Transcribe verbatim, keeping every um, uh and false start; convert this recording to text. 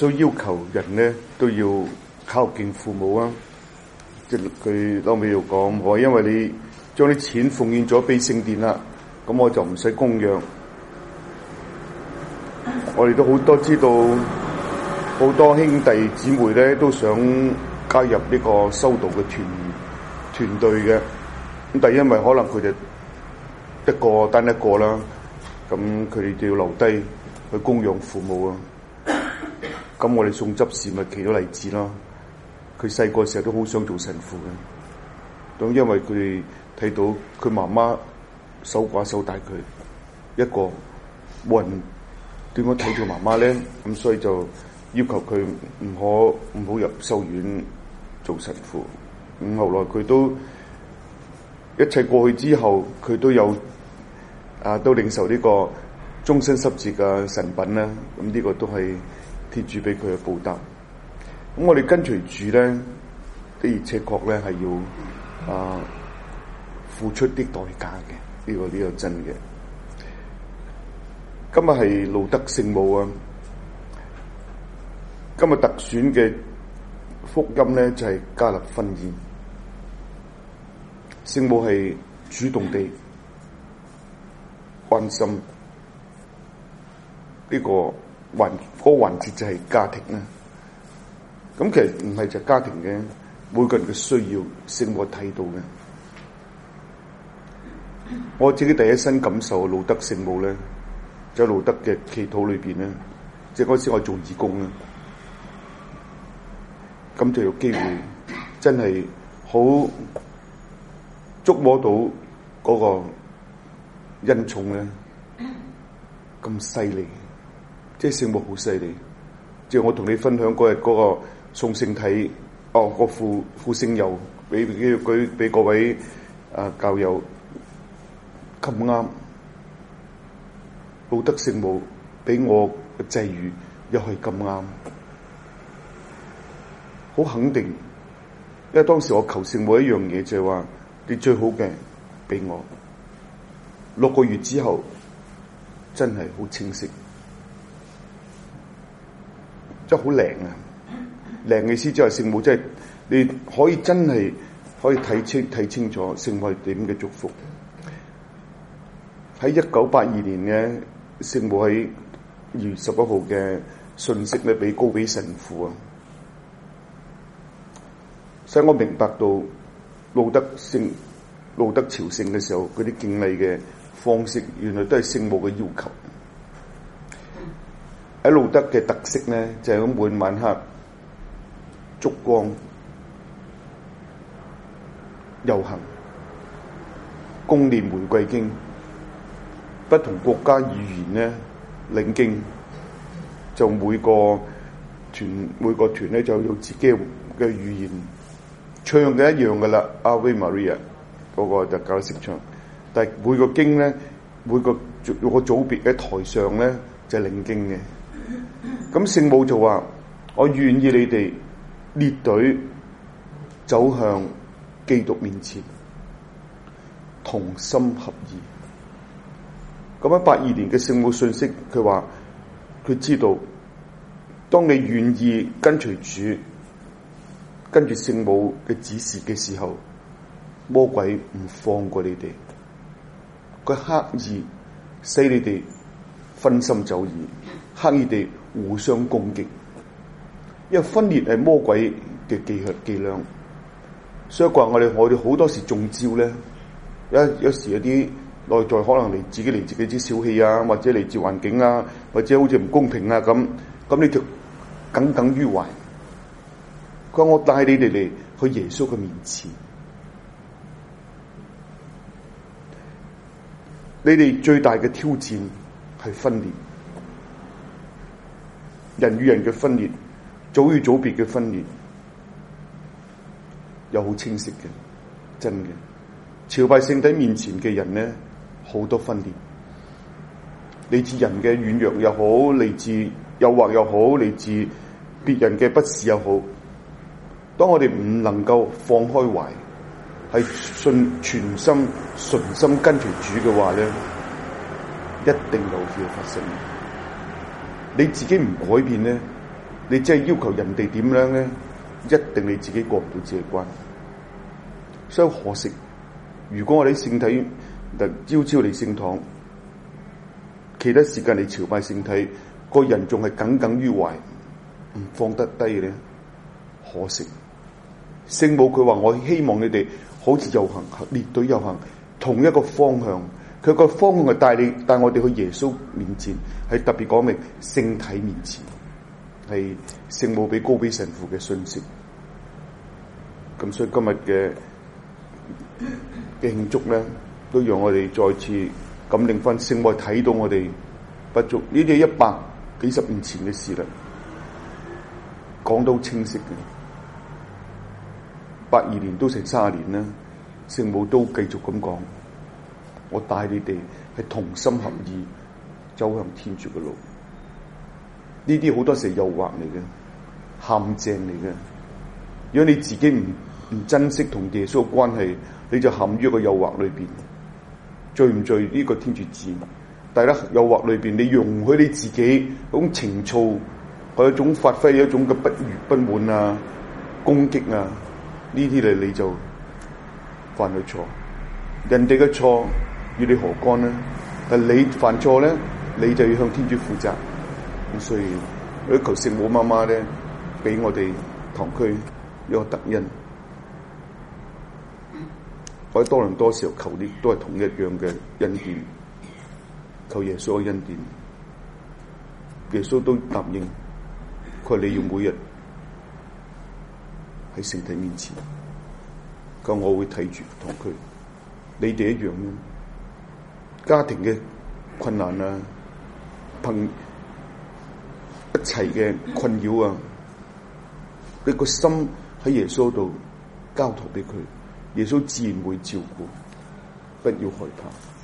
穌要求人咧都要孝敬父母啊，即係佢後尾又講，我因為你將啲錢奉獻咗俾聖殿啦，咁我就唔使供養。我哋都好多知道，好多兄弟姊妹咧都想加入呢個修道嘅團團隊嘅，咁但係因為可能佢哋一個單一個啦，咁佢哋就要留低去供養父母啊。咁我哋宋執事咪其中例子咯。佢細個時候都好想做神父嘅，咁因為佢哋睇到佢媽媽守寡守大佢一個，冇人點樣睇住媽媽咧，咁所以就要求佢唔可唔好入修院做神父。咁後來佢都一切過去之後，佢都有啊都領受呢個終身濕節嘅神品啦。咁呢個都係天主俾佢嘅報答。咁我哋跟隨主咧，的而且確咧係要啊付出啲代價嘅，呢、這個呢、這個真嘅。今日係路德聖母啊，今日特選嘅福音咧就係、是、加勒婚宴。聖母係主動地關心呢個環嗰個環節就係家庭啦。咁其實唔係就家庭嘅，每個人嘅需要，聖母睇到嘅。我自己第一身感受路德聖母咧，就喺路德嘅祈禱裏邊咧，即係嗰時我做義工啦，咁就有機會真係好觸摸到嗰個恩寵咧，咁犀利，即係聖母好犀利。即係我同你分享嗰日嗰個送聖體，哦，個副副聖油俾俾佢俾各位啊教友咁啱，路德聖母俾我嘅際遇又係咁啱，好肯定。因為當時我求聖母一樣嘢就係話，你最好嘅俾我。六個月之後，真係好清晰，真係好靈啊！靈嘅意思即係聖母，即係你可以真係可以睇清睇清楚聖母係點嘅祝福。喺一九八二年嘅聖母喺二月十一號嘅信息咧，俾高比神父啊，使我明白到路德聖路德朝聖嘅時候，嗰啲敬禮嘅方式，原來都係聖母嘅要求。喺路德嘅特色咧，就係咁每晚黑燭光遊行，恭念玫瑰經，不同國家語言咧領經，就每個團每個團咧就有自己嘅語言，唱嘅一樣噶啦。Ave Maria 嗰個就教識唱，但係每個經咧，每個有個組別喺台上咧就係領經嘅。咁聖母就話：我願意你哋列隊走向基督面前，同心合意。咁喺八二年嘅聖母信息，佢話佢知道，當你願意跟隨主，跟住聖母嘅指示嘅時候，魔鬼唔放過你哋，佢刻意使你哋分心走意，刻意地互相攻擊，因為分裂係魔鬼嘅技伎倆。所以話我哋我哋好多時中招咧，有有時有啲內在可能嚟自己嚟自己啲小氣啊，或者嚟自環境啊，或者好似唔公平啊咁，咁你就耿耿於懷。佢話我帶你哋嚟去耶穌嘅面前，你哋最大嘅挑戰係分裂，人與人嘅分裂，組與組別嘅分裂，有好清晰嘅，真嘅。朝拜聖體面前嘅人咧，好多分裂，嚟自人嘅軟弱又好，嚟自誘惑又好，嚟自別人嘅不是又好。當我哋唔能夠放開懷，係信全心純心跟隨主嘅話咧，一定有嘢發生。你自己唔改變咧， 你真係要求人哋點樣咧，一定你自己過唔到自己關。所以可惜，如果我哋聖體特朝朝嚟聖堂，其他時間嚟朝拜聖體，個人仲係耿耿於懷，唔放得低咧，可惜。聖母佢話：我希望你哋好似遊行列隊遊行，同一個方向。佢個方向係帶你帶我哋去耶穌面前，係特別講明聖體面前，係聖母俾高比神父嘅訊息。咁所以今日嘅嘅慶祝咧，都讓我哋再次感領翻聖母睇到我哋不足。呢啲係一百幾十年前嘅事啦，講得好清晰嘅。八二年都成三十年啦，聖母都繼續咁講：我帶你哋係同心合意走向天主嘅路。呢啲好多時係誘惑嚟嘅，陷阱嚟嘅。如果你自己唔唔珍惜同耶穌嘅關係，你就陷於一個誘惑裏邊。罪唔罪呢個天主知，但係咧誘惑裏邊，你容許你自己嗰種情操，嗰一種發揮一種嘅不悅不滿啊、攻擊啊，呢啲嚟你就犯咗錯。人哋嘅錯與你何干呢？但你犯錯咧，你就要向天主負責。咁所以我求聖母媽媽咧，俾我哋堂區一個特恩。我喺多倫多時候求啲都係同一樣嘅恩典，求耶穌嘅恩典。耶穌都答應，佢話你要每日喺聖體面前，咁我會睇住堂區。你哋一樣咯，家庭嘅困難啊，朋一齊嘅困擾啊，你個心喺耶穌度交託俾佢。耶穌自然會照顧，不要害怕。